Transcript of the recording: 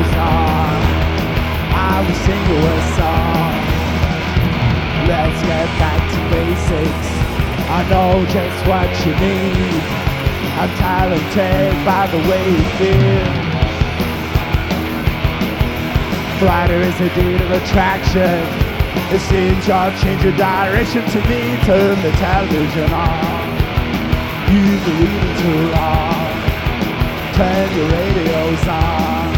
on. I will sing you a song. Let's get back to basics. I know just what you need. I'm talented by the way you feel. Brighter is a deed of attraction. It seems you'll change your direction to me. Turn the television on. You've been reading too long. Turn your radios on.